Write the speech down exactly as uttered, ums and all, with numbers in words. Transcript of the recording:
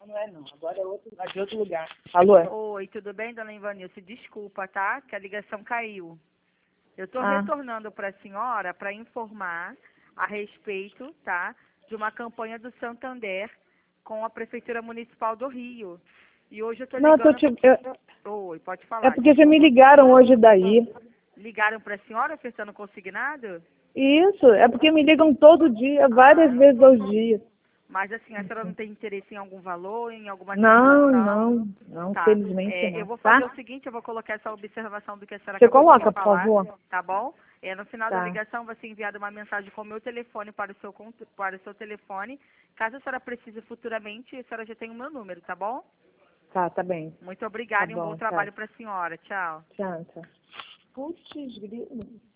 Não é não, agora é outro, é de outro lugar. Alô? Oi, tudo bem, dona Ivanilce? Desculpa, tá? Que a ligação caiu. Eu estou Ah. retornando para a senhora para informar a respeito, tá? De uma campanha do Santander com a Prefeitura Municipal do Rio. E hoje eu estou Não, ligando... tô te... eu... Oi, pode falar. É porque já me ligaram hoje daí. Ligaram para a senhora ofertando consignado? Isso, é porque me ligam todo dia, várias Ah, vezes ao dia. Mas assim, a senhora não tem interesse em algum valor, em alguma Não, ativação? não, não, Tá. felizmente É, eu não, vou tá? fazer o seguinte, eu vou colocar essa observação do que a senhora Você acabou de coloca, me por falar, favor. tá bom? É, no final da Tá, ligação vai ser enviada uma mensagem com o meu telefone para o seu, cont- para o seu telefone. Caso a senhora precise futuramente, a senhora já tem o meu número, tá bom? tá, tá bem. Muito Tá obrigada e um bom bom, tá. trabalho para a senhora. Tchau. Tchau, tchau. Putz, grilo.